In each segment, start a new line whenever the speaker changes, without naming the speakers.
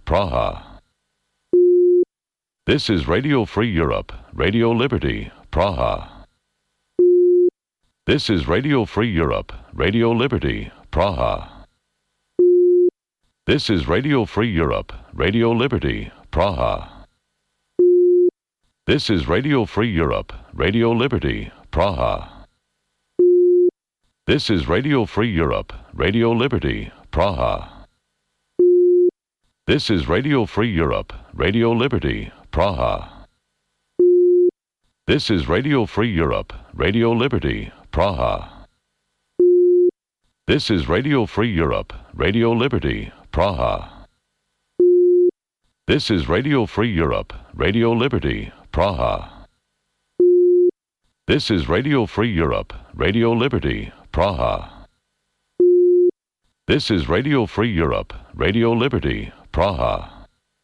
Praha. This is Radio Free Europe, Radio Liberty, Praha. This is Radio Free Europe, Radio Liberty, Praha. This is Radio Free Europe, Radio Liberty, Praha. This is Radio Free Europe, Radio Liberty, Praha. This is Radio Free Europe, Radio Liberty, Praha. This is Radio Free Europe, Radio Liberty, Praha. This is Radio Free Europe, Radio Liberty, Praha. This is Radio Free Europe, Radio Liberty, Praha. This is Radio Free Europe, Radio Liberty, Praha. This is Radio Free Europe, Radio Liberty, Praha. This is Radio Free Europe, Radio Liberty, Praha.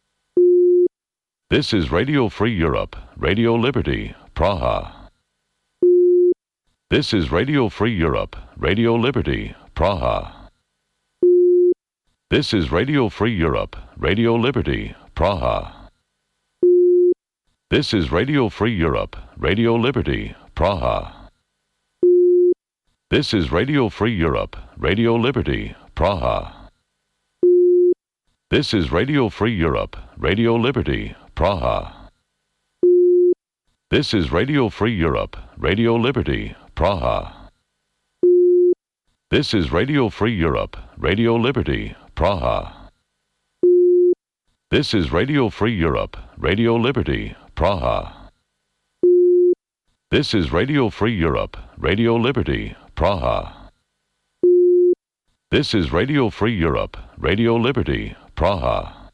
This is Radio Free Europe, Radio Liberty, Praha. This is Radio Free Europe, Radio Liberty, Praha. This is Radio Free Europe, Radio Liberty, Praha. This is Radio Free Europe, Radio Liberty, Praha. This is Radio Free Europe, Radio Liberty, Praha. This is Radio Free Europe, Radio Liberty, Praha. This is Radio Free Europe, Radio Liberty, Praha. This is Radio Free Europe, Radio Liberty, Praha. This is Radio Free Europe, Radio Liberty, Praha. This is Radio Free Europe, Radio Liberty, Praha. This is Radio Free Europe, Radio Liberty, Praha.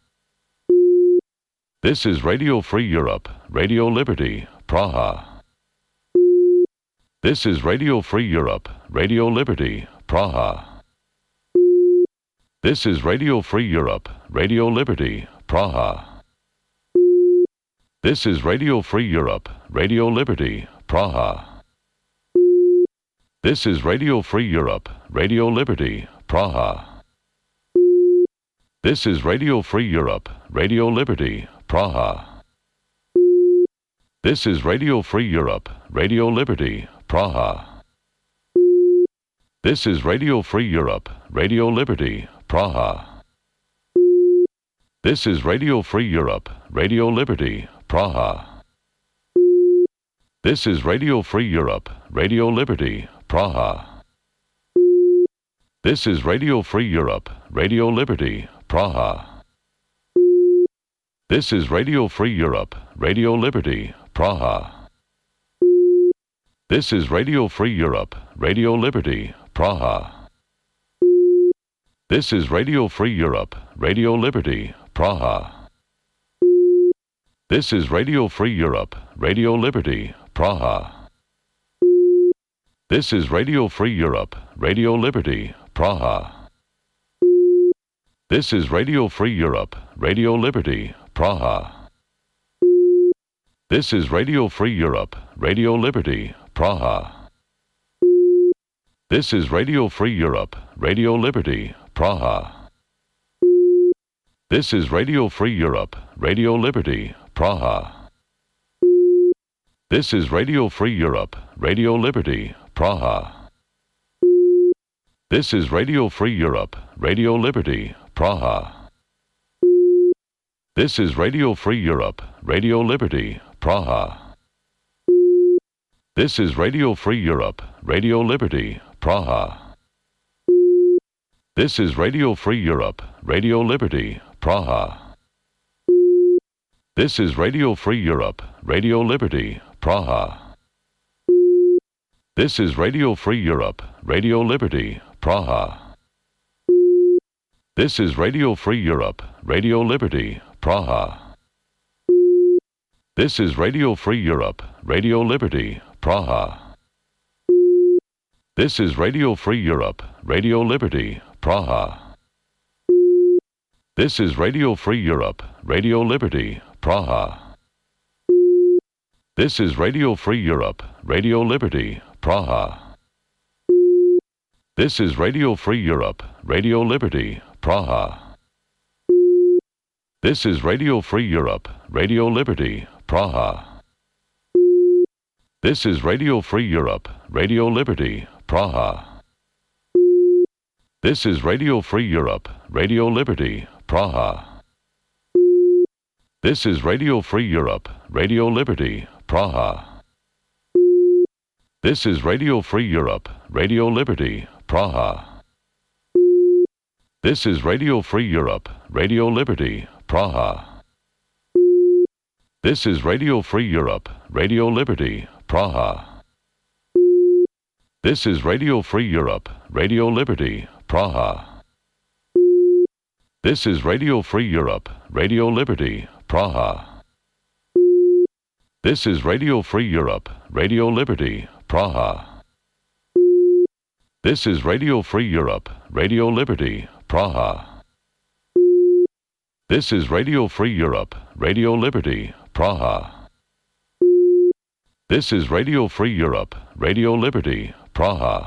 This is Radio Free Europe, Radio Liberty, Praha. This is Radio Free Europe, Radio Liberty, Praha. This is Radio Free Europe, Radio Liberty, Praha. This is Radio Free Europe, Radio Liberty, Praha. This is Radio Free Europe, Radio Liberty, Praha. This is Radio Free Europe, Radio Liberty, Praha. This is Radio Free Europe, Radio Liberty, Praha. This is Radio Free Europe, Radio Liberty, Praha. This is Radio Free Europe, Radio Liberty, Praha. This is Radio Free Europe, Radio Liberty, Praha. This is Radio Free Europe, Radio Liberty, Praha. This is Radio Free Europe, Radio Liberty, Praha. This is Radio Free Europe, Radio Liberty, Praha. This is Radio Free Europe, Radio Liberty, Praha. This is Radio Free Europe, Radio Liberty, Praha. This is Radio Free Europe, Radio Liberty, Praha. This is Radio Free Europe, Radio Liberty, Praha. This is Radio Free Europe, Radio Liberty, Praha. This is Radio Free Europe, Radio Liberty, Praha. This is Radio Free Europe, Radio Liberty, Praha. This is Radio Free Europe, Radio Liberty, Praha. This is Radio Free Europe, Radio Liberty, Praha. This is Radio Free Europe, Radio Liberty, Praha. This is Radio Free Europe, Radio Liberty, Praha. This is Radio Free Europe, Radio Liberty, Praha. This is Radio Free Europe, Radio Liberty, Praha. This is Radio Free Europe, Radio Liberty, Praha. This is Radio Free Europe, Radio Liberty, Praha. This is Radio Free Europe, Radio Liberty, Praha. This is Radio Free Europe, Radio Liberty, Praha. This is Radio Free Europe, Radio Liberty, Praha. This is Radio Free Europe, Radio Liberty, Praha. This is Radio Free Europe, Radio Liberty, Praha. This is Radio Free Europe, Radio Liberty, Praha. This is Radio Free Europe, Radio Liberty, Praha. This is Radio Free Europe, Radio Liberty, Praha. This is Radio Free Europe, Radio Liberty, Praha. This is Radio Free Europe, Radio Liberty, Praha. This is Radio Free Europe, Radio Liberty, Praha. This is Radio Free Europe, Radio Liberty, Praha. This is Radio Free Europe, Radio Liberty, Praha. This is Radio Free Europe, Radio Liberty, Praha. This is Radio Free Europe, Radio Liberty, Praha. This is Radio Free Europe, Radio Liberty, Praha. This is Radio Free Europe, Radio Liberty, Praha. This is Radio Free Europe, Radio Liberty, Praha.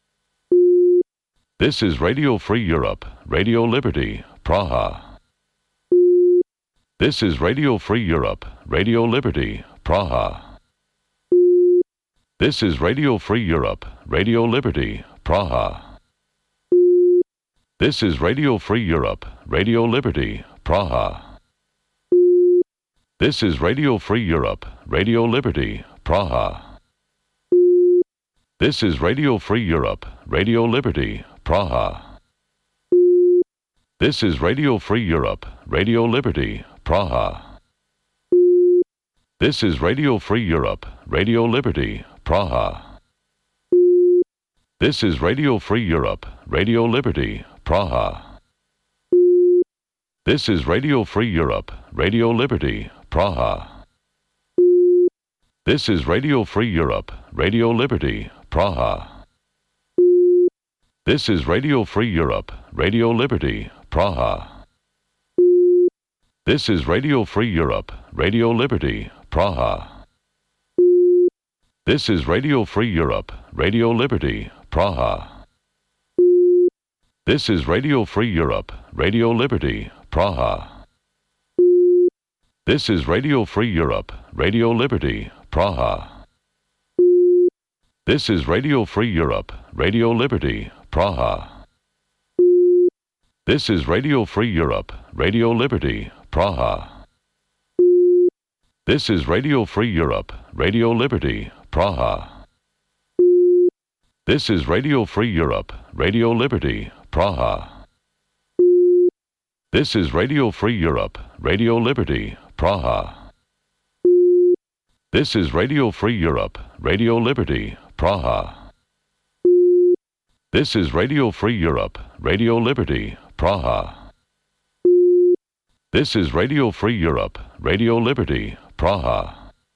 This is Radio Free Europe, Radio Liberty, Praha. This is Radio Free Europe, Radio Liberty, Praha. This is Radio Free Europe, Radio Liberty, Praha. This is Radio Free Europe, Radio Liberty, Praha. This is Radio Free Europe, Radio Liberty, Praha. This is Radio Free Europe, Radio Liberty, Praha. This is Radio Free Europe, Radio Liberty, Praha. This is Radio Free Europe, Radio Liberty, Praha. This is Radio Free Europe, Radio Liberty, Praha. This is Radio Free Europe, Radio Liberty, Praha. This is Radio Free Europe, Radio Liberty, Praha. This is Radio Free Europe, Radio Liberty, Praha. This is Radio Free Europe, Radio Liberty, Praha. This is Radio Free Europe, Radio Liberty, Praha. This is Radio Free Europe, Radio Liberty, Praha. This is Radio Free Europe, Radio Liberty, Praha. This is Radio Free Europe, Radio Liberty, Praha. This is Radio Free Europe, Radio Liberty, Praha. This is Radio Free Europe, Radio Liberty, Praha. This is Radio Free Europe, Radio Liberty, Praha. This is Radio Free Europe, Radio Liberty, Praha. This is Radio Free Europe, Radio Liberty, Praha. This is Radio Free Europe, Radio Liberty, Praha. This is Radio Free Europe, Radio Liberty, Praha.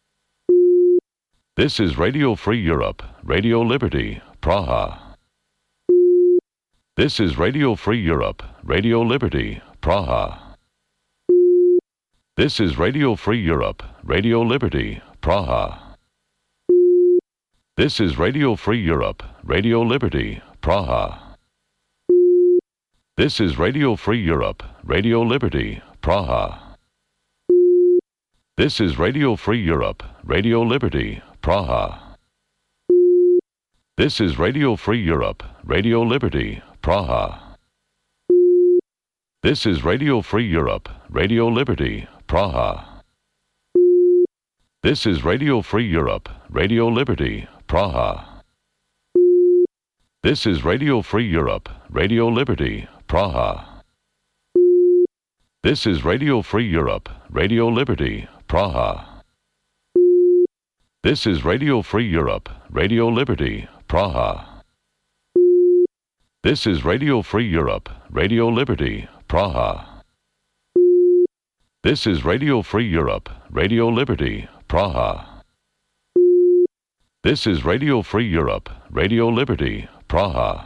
This is Radio Free Europe, Radio Liberty, Praha. This is Radio Free Europe, Radio Liberty, Praha. This is Radio Free Europe, Radio Liberty, Praha. This is Radio Free Europe, Radio Liberty, Praha. This is Radio Free Europe, Radio Liberty, Praha. This is Radio Free Europe, Radio Liberty, Praha. This is Radio Free Europe, Radio Liberty, Praha. This is Radio Free Europe, Radio Liberty, Praha. This is Radio Free Europe, Radio Liberty, Praha. This is Radio Free Europe, Radio Liberty, Praha. This is Radio Free Europe, Radio Liberty, Praha. This is Radio Free Europe, Radio Liberty, Praha. This is Radio Free Europe, Radio Liberty, Praha. This is Radio Free Europe, Radio Liberty, Praha. This is Radio Free Europe, Radio Liberty, Praha.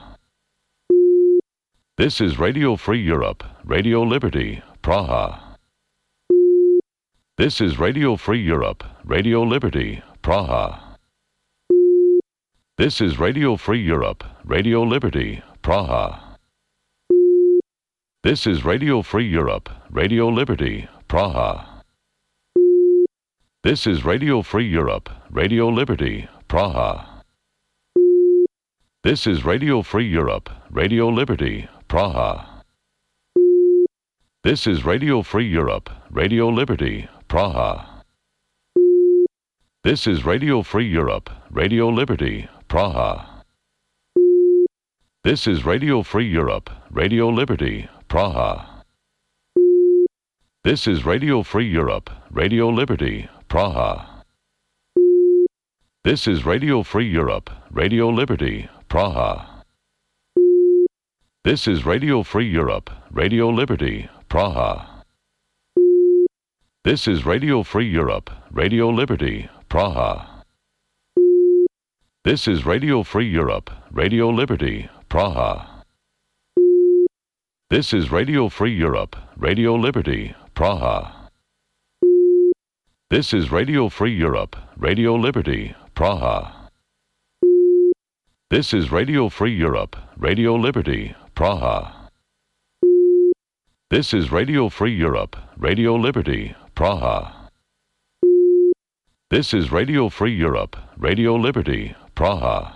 This is Radio Free Europe, Radio Liberty, Praha. This is Radio Free Europe, Radio Liberty, Praha. This is Radio Free Europe, Radio Liberty, Praha. This is Radio Free Europe, Radio Liberty, Praha. This is Radio Free Europe, Radio Liberty, Praha. This is Radio Free Europe, Radio Liberty, Praha. This is Radio Free Europe, Radio Liberty, Praha. This is Radio Free Europe, Radio Liberty, Praha. This is Radio Free Europe, Radio Liberty, Praha. This is Radio Free Europe, Radio Liberty, Praha. This is Radio Free Europe, Radio Liberty, Praha. This is Radio Free Europe, Radio Liberty, Praha. This is Radio Free Europe, Radio Liberty, Praha. This is Radio Free Europe, Radio Liberty, Praha. This is Radio Free Europe, Radio Liberty, Praha. This is Radio Free Europe, Radio Liberty, Praha. This is Radio Free Europe, Radio Liberty, Praha. This is Radio Free Europe, Radio Liberty, Praha. This is Radio Free Europe, Radio Liberty, Praha.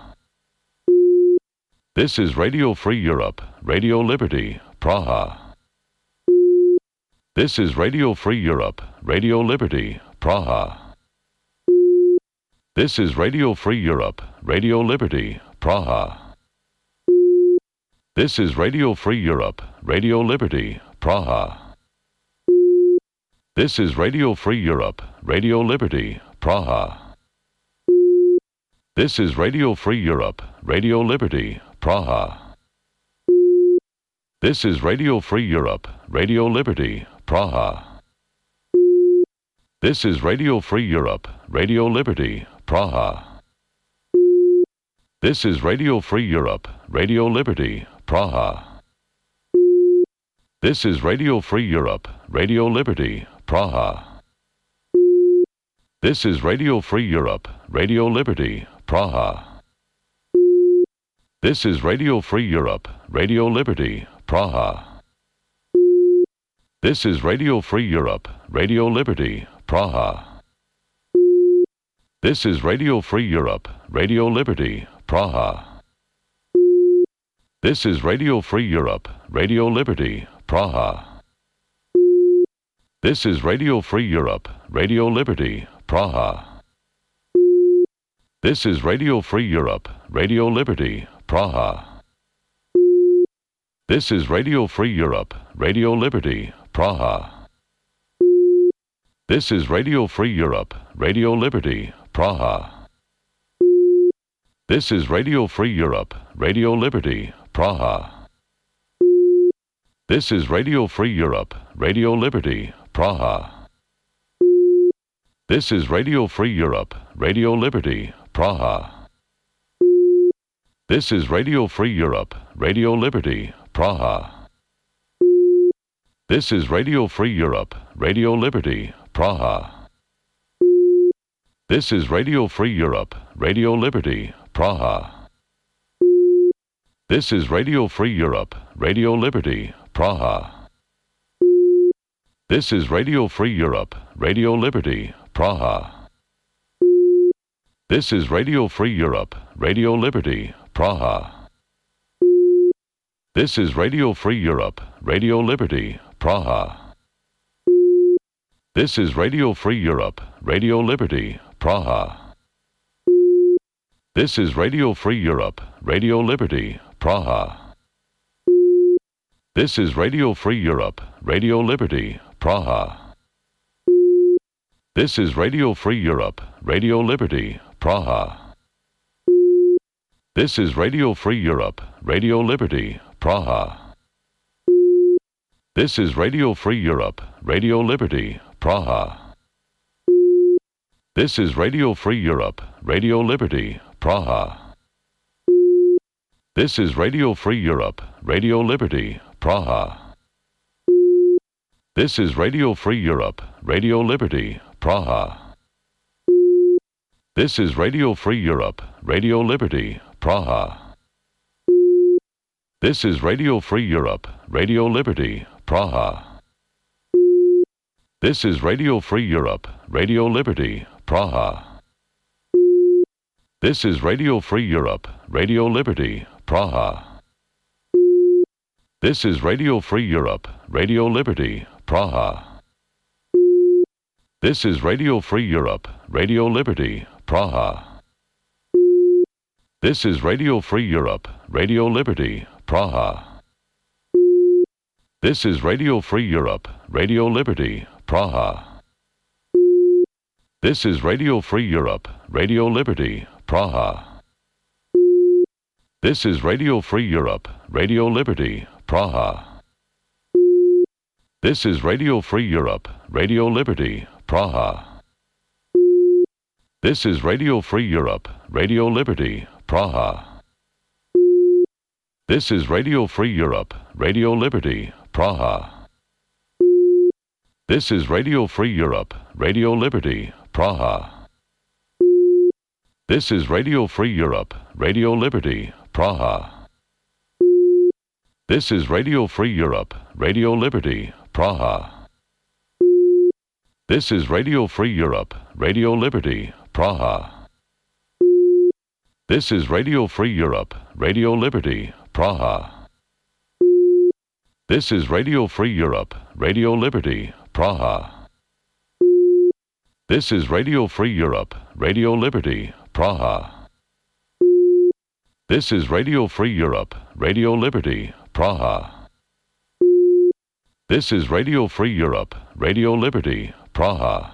This is Radio Free Europe, Radio Liberty, Praha. This is Radio Free Europe, Radio Liberty, Praha. This is Radio Free Europe, Radio Liberty, Praha. This is Radio Free Europe, Radio Liberty, Praha. This is Radio Free Europe, Radio Liberty, Praha. This is Radio Free Europe, Radio Liberty, Praha. This is Radio Free Europe, Radio Liberty, Praha. This is Radio Free Europe, Radio Liberty, Praha. This is Radio Free Europe, Radio Liberty, Praha. This is Radio Free Europe, Radio Liberty, Praha. This is Radio Free Europe, Radio Liberty, Praha. This is Radio Free Europe, Radio Liberty, Praha. This is Radio Free Europe, Radio Liberty, Praha. This is Radio Free Europe, Radio Liberty, Praha. This is Radio Free Europe, Radio Liberty, Praha. This is Radio Free Europe, Radio Liberty, Praha. This is Radio Free Europe, Radio Liberty, Praha. This is Radio Free Europe, Radio Liberty, Praha. This is Radio Free Europe, Radio Liberty, Praha. This is Radio Free Europe, Radio Liberty, Praha. This is Radio Free Europe, Radio Liberty, Praha. This is Radio Free Europe, Radio Liberty, Praha. This is Radio Free Europe, Radio Liberty, Praha. This is Radio Free Europe, Radio Liberty, Praha. This is Radio Free Europe, Radio Liberty, Praha. This is Radio Free Europe, Radio Liberty, Praha. This is Radio Free Europe, Radio Liberty, Praha. This is Radio Free Europe, Radio Liberty, Praha. This is Radio Free Europe, Radio Liberty, Praha. This is Radio Free Europe, Radio Liberty, Praha. This is Radio Free Europe, Radio Liberty, Praha. This is Radio Free Europe, Radio Liberty, Praha. This is Radio Free Europe, Radio Liberty, Praha. This is Radio Free Europe, Radio Liberty, Praha. This is Radio Free Europe, Radio Liberty, Praha. This is Radio Free Europe, Radio Liberty, Praha. This is Radio Free Europe, Radio Liberty, Praha. This is Radio Free Europe, Radio Liberty, Praha. This is Radio Free Europe, Radio Liberty, Praha. This is Radio Free Europe, Radio Liberty, Praha. This is Radio Free Europe, Radio Liberty, Praha. This is Radio Free Europe, Radio Liberty, Praha. This is Radio Free Europe, Radio Liberty, Praha. This is Radio Free Europe, Radio Liberty, Praha. This is Radio Free Europe, Radio Liberty, Praha. This is Radio Free Europe, Radio Liberty, Praha. This is Radio Free Europe, Radio Liberty, Praha. This is Radio Free Europe, Radio Liberty, Praha. This is Radio Free Europe, Radio Liberty, Praha. This is Radio Free Europe, Radio Liberty, Praha. This is Radio Free Europe, Radio Liberty, Praha. This is Radio Free Europe, Radio Liberty, Praha. This is Radio Free Europe, Radio Liberty, Praha. This is Radio Free Europe, Radio Liberty, Praha. This is Radio Free Europe, Radio Liberty, Praha. This is Radio Free Europe, Radio Liberty, Praha. This is Radio Free Europe, Radio Liberty, Praha. This is Radio Free Europe, Radio Liberty, Praha. This is Radio Free Europe, Radio Liberty, Praha. This is Radio Free Europe, Radio Liberty, Praha.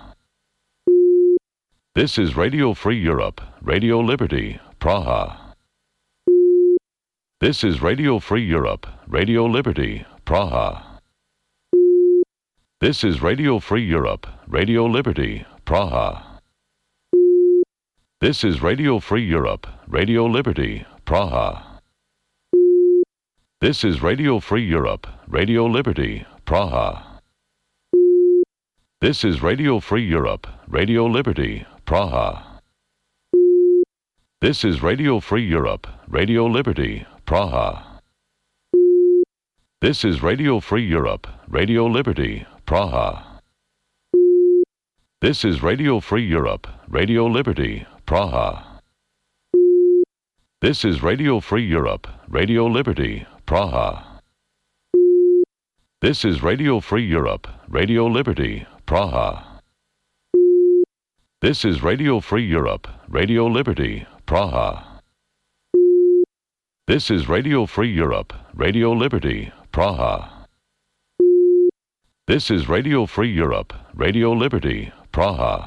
This is Radio Free Europe, Radio Liberty, Praha. This is Radio Free Europe, Radio Liberty, Praha. This is Radio Free Europe, Radio Liberty, Praha. This is Radio Free Europe, Radio Liberty, Praha. This is Radio Free Europe, Radio Liberty, Praha. This is Radio Free Europe, Radio Liberty, Praha. This is Radio Free Europe, Radio Liberty, Praha. This is Radio Free Europe, Radio Liberty, Praha. This is Radio Free Europe, Radio Liberty, Praha. This is Radio Free Europe, Radio Liberty, Praha. This is Radio Free Europe, Radio Liberty, Praha. This is Radio Free Europe, Radio Liberty, Praha. This is Radio Free Europe, Radio Liberty, Praha. This is Radio Free Europe, Radio Liberty, Praha.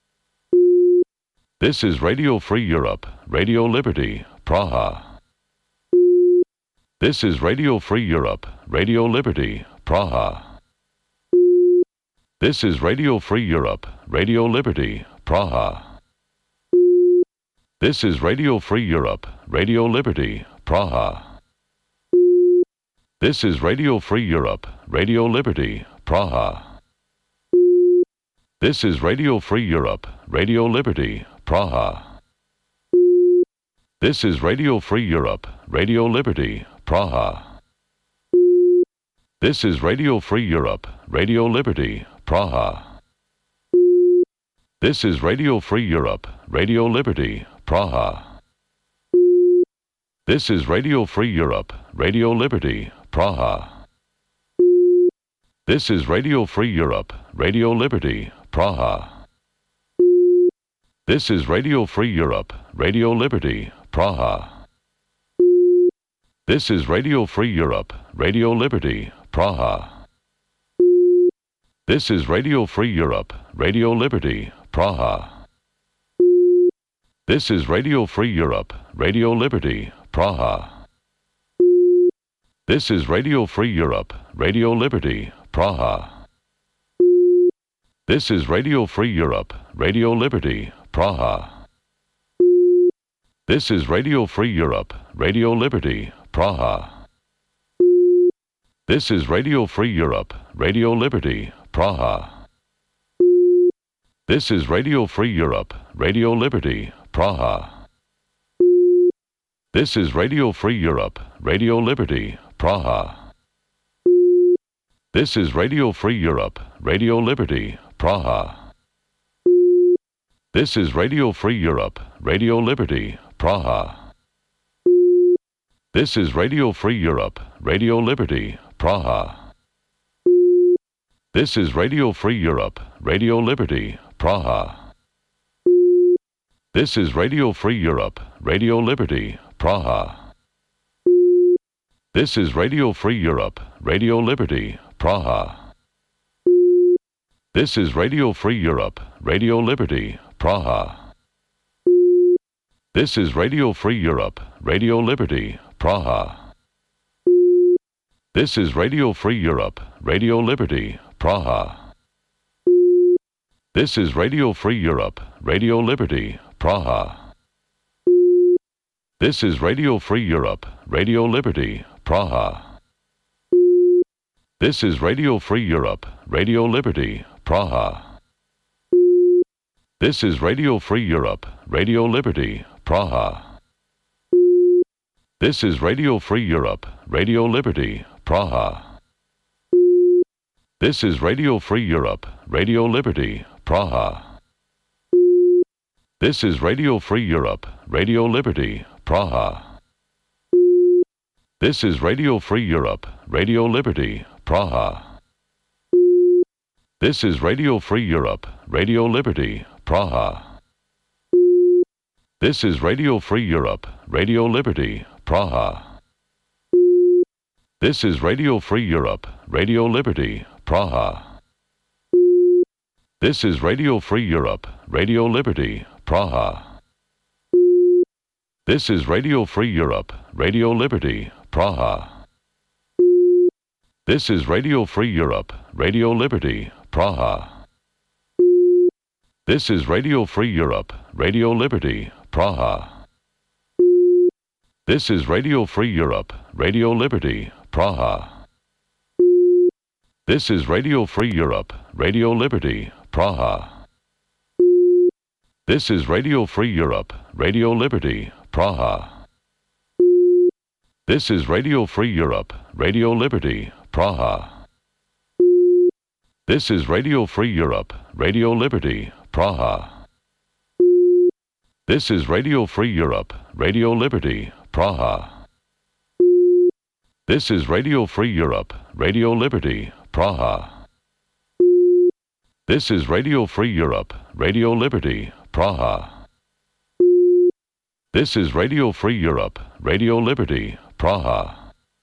This is Radio Free Europe, Radio Liberty, Praha. This is Radio Free Europe, Radio Liberty, Praha. This is Radio Free Europe, Radio Liberty, Praha. This is Radio Free Europe, Radio Liberty, Praha. This is Radio Free Europe, Radio Liberty, Praha. This is Radio Free Europe, Radio Liberty, Praha. This is Radio Free Europe, Radio Liberty, Praha. This is Radio Free Europe, Radio Liberty, Praha. This is Radio Free Europe, Radio Liberty, Praha. This is Radio Free Europe, Radio Liberty, Praha. This is Radio Free Europe, Radio Liberty, Praha. This is Radio Free Europe, Radio Liberty, Praha. This is Radio Free Europe, Radio Liberty, Praha. This is Radio Free Europe, Radio Liberty, Praha. This is Radio Free Europe, Radio Liberty, Praha. This is Radio Free Europe, Radio Liberty, Praha. This is Radio Free Europe, Radio Liberty, Praha. This is Radio Free Europe, Radio Liberty, Praha. This is Radio Free Europe, Radio Liberty, Praha. This is Radio Free Europe, Radio Liberty, Praha. This is Radio Free Europe, Radio Liberty, Praha. This is Radio Free Europe, Radio Liberty, Praha. This is Radio Free Europe, Radio Liberty, Praha. This is Radio Free Europe, Radio Liberty, Praha. This is Radio Free Europe, Radio Liberty, Praha. This is Radio Free Europe, Radio Liberty, Praha. This is Radio Free Europe, Radio Liberty, Praha. This is Radio Free Europe, Radio Liberty, Praha. This is Radio Free Europe, Radio Liberty, Praha. This is Radio Free Europe, Radio Liberty, Praha. This is Radio Free Europe, Radio Liberty, Praha. This is Radio Free Europe, Radio Liberty, Praha. This is Radio Free Europe, Radio Liberty, Praha. This is Radio Free Europe, Radio Liberty, Praha. This is Radio Free Europe, Radio Liberty, Praha. This is Radio Free Europe, Radio Liberty, Praha. This is Radio Free Europe, Radio Liberty, Praha. This is Radio Free Europe, Radio Liberty, Praha. This is Radio Free Europe, Radio Liberty, Praha. This is Radio Free Europe, Radio Liberty, Praha. This is Radio Free Europe, Radio Liberty, Praha. This is Radio Free Europe, Radio Liberty, Praha. This is Radio Free Europe, Radio Liberty, Praha. This is Radio Free Europe, Radio Liberty, Praha. This is Radio Free Europe, Radio Liberty, Praha. This is Radio Free Europe, Radio Liberty, Praha. This is Radio Free Europe, Radio Liberty, Praha. This is Radio Free Europe, Radio Liberty, Praha. This is Radio Free Europe, Radio Liberty, Praha. This is Radio Free Europe, Radio Liberty, Praha. This is Radio Free Europe, Radio Liberty, Praha. This is Radio Free Europe, Radio Liberty, Praha. This is Radio Free Europe, Radio Liberty, Praha. This is Radio Free Europe, Radio Liberty, Praha.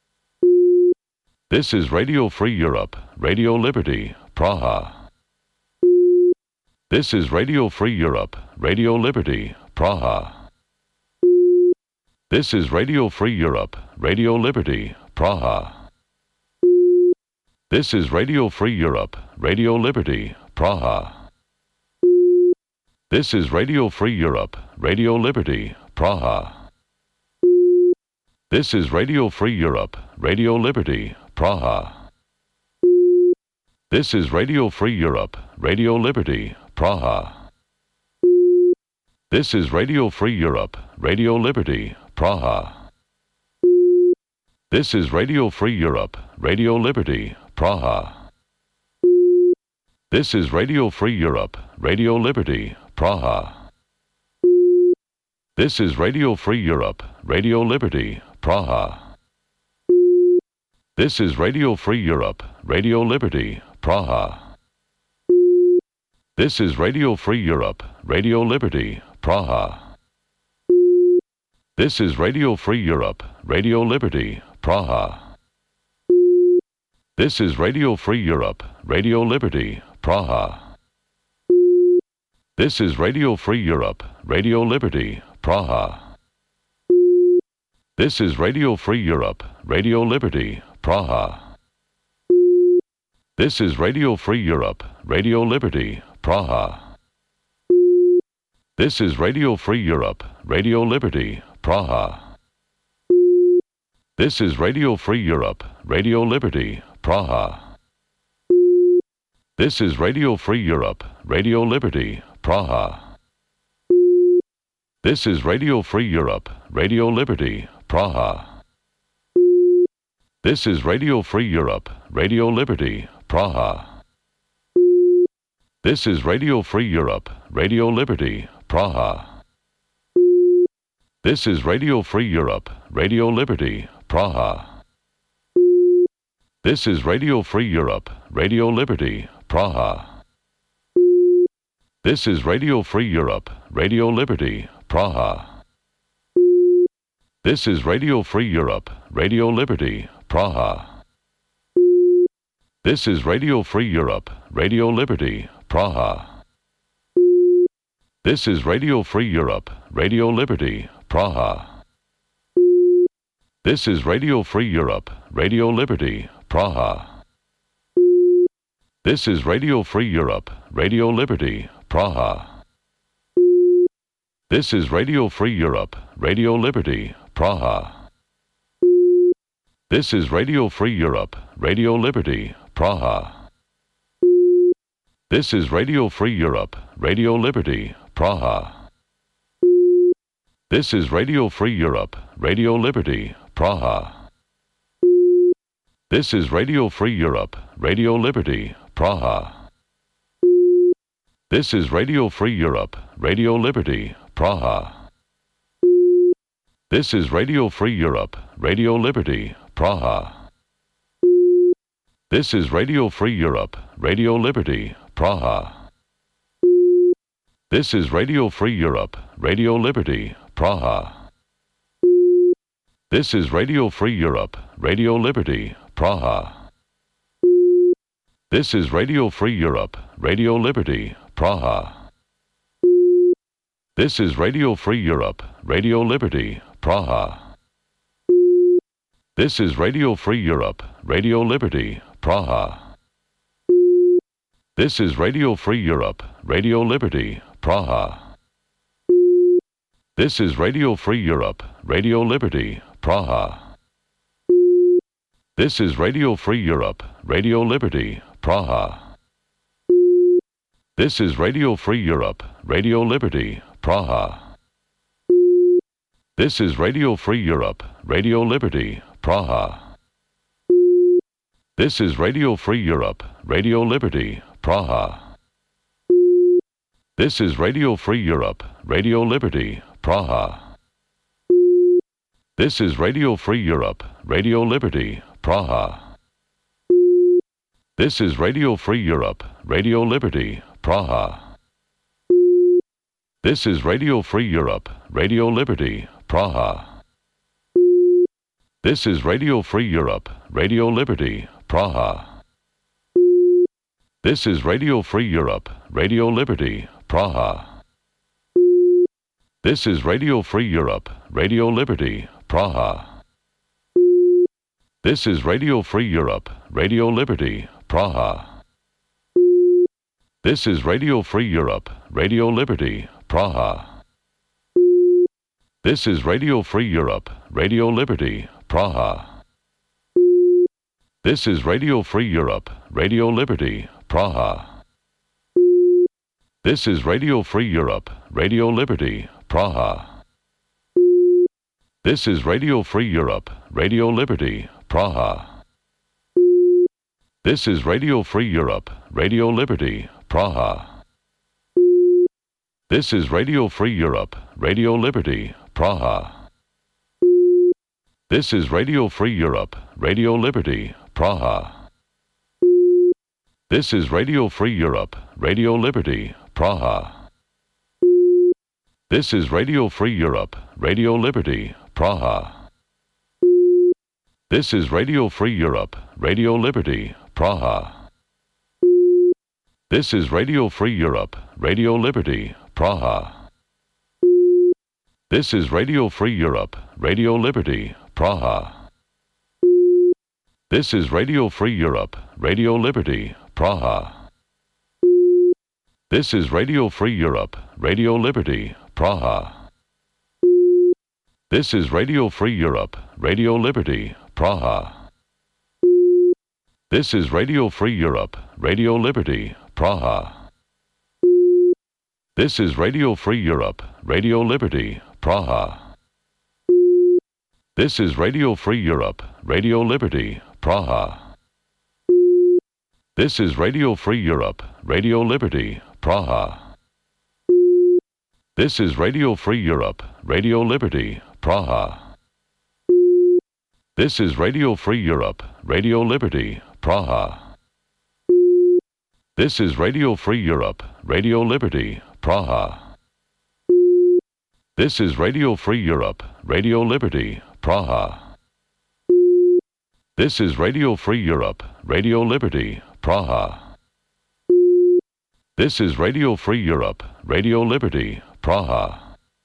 This is Radio Free Europe, Radio Liberty, Praha. This is Radio Free Europe, Radio Liberty, Praha. This is Radio Free Europe, Radio Liberty, Praha. This is Radio Free Europe, Radio Liberty, Praha. This is Radio Free Europe, Radio Liberty, Praha. This is Radio Free Europe, Radio Liberty, Praha. This is Radio Free Europe, Radio Liberty, Praha. This is Radio Free Europe, Radio Liberty, Praha. This is Radio Free Europe, Radio Liberty, Praha. This is Radio Free Europe, Radio Liberty, Praha. This is Radio Free Europe, Radio Liberty, Praha. This is Radio Free Europe, Radio Liberty, Praha. This is Radio Free Europe, Radio Liberty, Praha. This is Radio Free Europe, Radio Liberty, Praha. This is Radio Free Europe, Radio Liberty, Praha. This is Radio Free Europe, Radio Liberty, Praha. This is Radio Free Europe, Radio Liberty, Praha. This is Radio Free Europe, Radio Liberty, Praha. This is Radio Free Europe, Radio Liberty, Praha. This is Radio Free Europe, Radio Liberty, Praha. This is Radio Free Europe, Radio Liberty, Praha. This is Radio Free Europe, Radio Liberty, Praha. This is Radio Free Europe, Radio Liberty, Praha. This is Radio Free Europe, Radio Liberty, Praha. This is Radio Free Europe, Radio Liberty, Praha. This is Radio Free Europe, Radio Liberty, Praha. This is Radio Free Europe, Radio Liberty, Praha. This is Radio Free Europe, Radio Liberty, Praha. This is Radio Free Europe, Radio Liberty, Praha. This is Radio Free Europe, Radio Liberty, Praha. This is Radio Free Europe, Radio Liberty, Praha. This is Radio Free Europe, Radio Liberty, Praha. This is Radio Free Europe, Radio Liberty, Praha. This is Radio Free Europe, Radio Liberty, Praha. This is Radio Free Europe, Radio Liberty, Praha. This is Radio Free Europe, Radio Liberty, Praha. This is Radio Free Europe, Radio Liberty, Praha. This is Radio Free Europe, Radio Liberty, Praha. This is Radio Free Europe, Radio Liberty, Praha. This is Radio Free Europe, Radio Liberty, Praha. This is Radio Free Europe, Radio Liberty, Praha. This is Radio Free Europe, Radio Liberty, Praha. This is Radio Free Europe, Radio Liberty, Praha. This is Radio Free Europe, Radio Liberty, Praha. This is Radio Free Europe, Radio Liberty, Praha. This is Radio Free Europe, Radio Liberty, Praha. This is Radio Free Europe, Radio Liberty, Praha. This is Radio Free Europe, Radio Liberty, Praha. This is Radio Free Europe, Radio Liberty, Praha. This is Radio Free Europe, Radio Liberty, Praha. This is Radio Free Europe, Radio Liberty, Praha. This is Radio Free Europe, Radio Liberty, Praha. This is Radio Free Europe, Radio Liberty, Praha. This is Radio Free Europe, Radio Liberty, Praha. This is Radio Free Europe, Radio Liberty, Praha. This is Radio Free Europe, Radio Liberty, Praha. This is Radio Free Europe, Radio Liberty, Praha. This is Radio Free Europe, Radio Liberty, Praha. This is Radio Free Europe, Radio Liberty, Praha. This is Radio Free Europe, Radio Liberty, Praha. This is Radio Free Europe, Radio Liberty, Praha. This is Radio Free Europe, Radio Liberty, Praha. This is Radio Free Europe, Radio Liberty, Praha. This is Radio Free Europe, Radio Liberty, Praha. This is Radio Free Europe, Radio Liberty, Praha. This is Radio Free Europe, Radio Liberty, Praha. This is Radio Free Europe, Radio Liberty, Praha. This is Radio Free Europe, Radio Liberty, Praha. This is Radio Free Europe, Radio Liberty, Praha. This is Radio Free Europe, Radio Liberty, Praha. This is Radio Free Europe, Radio Liberty, Praha. This is Radio Free Europe, Radio Liberty, Praha. This is Radio Free Europe, Radio Liberty, Praha. This is Radio Free Europe, Radio Liberty, Praha. This is Radio Free Europe, Radio Liberty, Praha. This is Radio Free Europe, Radio Liberty, Praha. This is Radio Free Europe, Radio Liberty, Praha. This is Radio Free Europe, Radio Liberty, Praha. This is Radio Free Europe, Radio Liberty, Praha. This is Radio Free Europe, Radio Liberty, Praha. This is Radio Free Europe, Radio Liberty, Praha. This is Radio Free Europe, Radio Liberty, Praha. This is Radio Free Europe, Radio Liberty, Praha. This is Radio Free Europe, Radio Liberty, Praha. This is Radio Free Europe, Radio Liberty, Praha.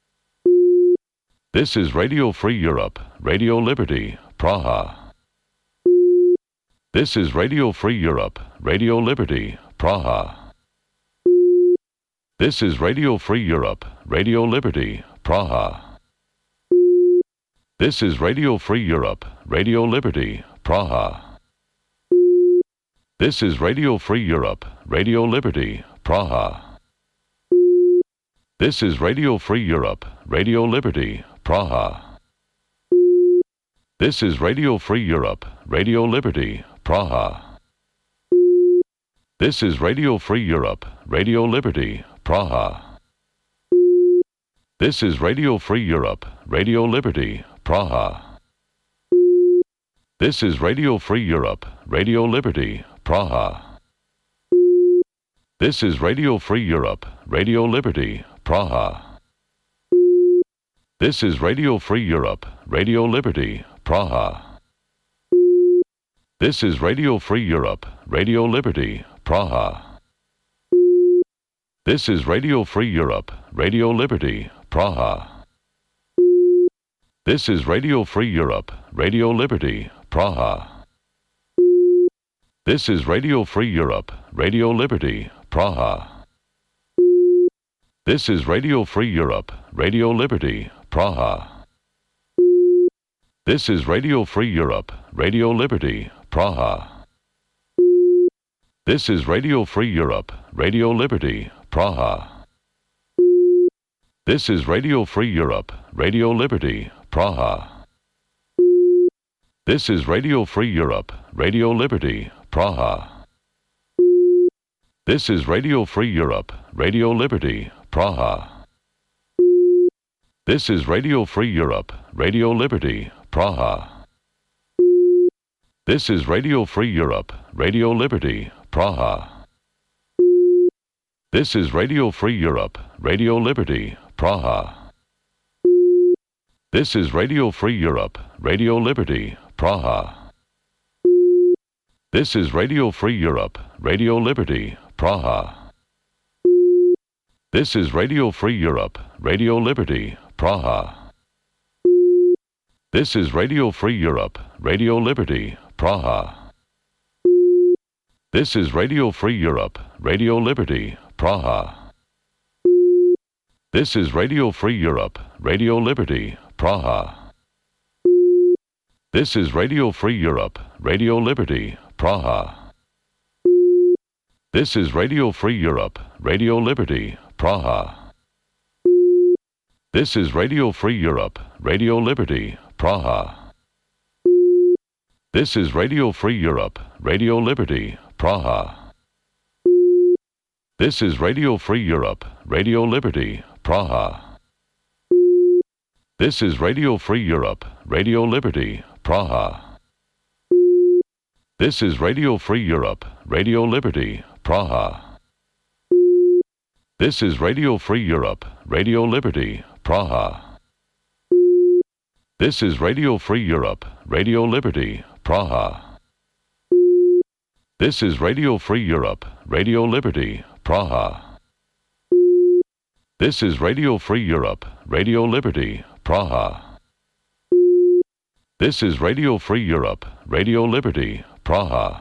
This is Radio Free Europe, Radio Liberty, Praha. This is Radio Free Europe, Radio Liberty, Praha. This is Radio Free Europe, Radio Liberty, Praha. This is Radio Free Europe, Radio Liberty, Praha. This is Radio Free Europe, Radio Liberty, Praha. This is Radio Free Europe, Radio Liberty, Praha. This is Radio Free Europe, Radio Liberty, Praha. This is Radio Free Europe, Radio Liberty, Praha. This is Radio Free Europe, Radio Liberty, Praha. This is Radio Free Europe, Radio Liberty, Praha. This is Radio Free Europe, Radio Liberty, Praha. This is Radio Free Europe, Radio Liberty, Praha. This is Radio Free Europe, Radio Liberty, Praha. This is Radio Free Europe, Radio Liberty, Praha. This is Radio Free Europe, Radio Liberty, Praha. This is Radio Free Europe, Radio Liberty, Praha. This is Radio Free Europe, Radio Liberty, Praha. This is Radio Free Europe, Radio Liberty, Praha. This is Radio Free Europe, Radio Liberty, Praha. This is Radio Free Europe, Radio Liberty, Praha. This is Radio Free Europe, Radio Liberty, Praha. This is Radio Free Europe, Radio Liberty, Praha. This is Radio Free Europe, Radio Liberty, Praha. This is Radio Free Europe, Radio Liberty, Praha. This is Radio Free Europe, Radio Liberty, Praha. This is Radio Free Europe, Radio Liberty, Praha. This is Radio Free Europe, Radio Liberty, Praha. This is Radio Free Europe, Radio Liberty, Praha. This is Radio Free Europe, Radio Liberty, Praha. This is Radio Free Europe, Radio Liberty, Praha. This is Radio Free Europe, Radio Liberty, Praha. This is Radio Free Europe, Radio Liberty, Praha. This is Radio Free Europe, Radio Liberty, Praha. This is Radio Free Europe, Radio Liberty, Praha. This is Radio Free Europe, Radio Liberty, Praha. This is Radio Free Europe, Radio Liberty, Praha. This is Radio Free Europe, Radio Liberty, Praha. This is Radio Free Europe, Radio Liberty, Praha. This is Radio Free Europe, Radio Liberty, Praha. This is Radio Free Europe, Radio Liberty, Praha. This is Radio Free Europe, Radio Liberty, Praha. This is Radio Free Europe, Radio Liberty, Praha. This is Radio Free Europe, Radio Liberty, Praha.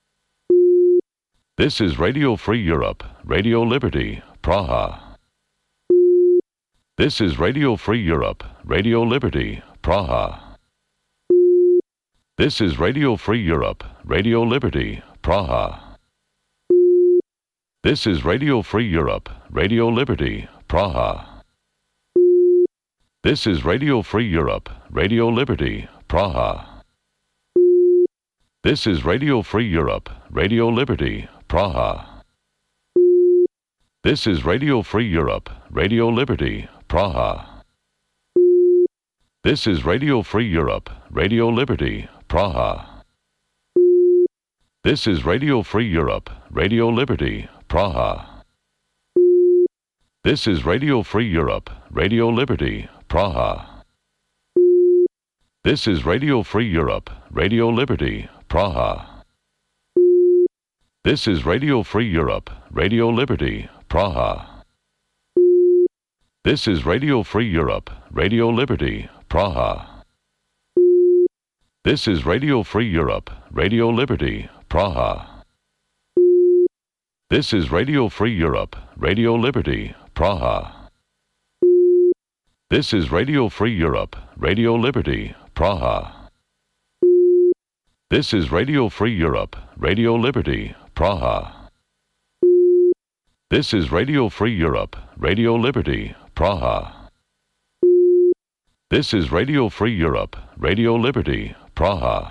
This is Radio Free Europe, Radio Liberty, Praha. This is Radio Free Europe, Radio Liberty, Praha. This is Radio Free Europe, Radio Liberty, Praha. This is Radio Free Europe, Radio Liberty, Praha. This is Radio Free Europe, Radio Liberty, Praha. This is Radio Free Europe, Radio Liberty, Praha. This is Radio Free Europe, Radio Liberty, Praha. This is Radio Free Europe, Radio Liberty, Praha. This is Radio Free Europe, Radio Liberty, Praha. This is Radio Free Europe, Radio Liberty, Praha. This is Radio Free Europe, Radio Liberty, Praha. This is Radio Free Europe, Radio Liberty, Praha. This is Radio Free Europe, Radio Liberty, Praha. This is Radio Free Europe, Radio Liberty, Praha. This is Radio Free Europe, Radio Liberty, Praha. This is Radio Free Europe, Radio Liberty, Praha. This is Radio Free Europe, Radio Liberty, Praha. This is Radio Free Europe, Radio Liberty, Praha. This is Radio Free Europe, Radio Liberty, Praha.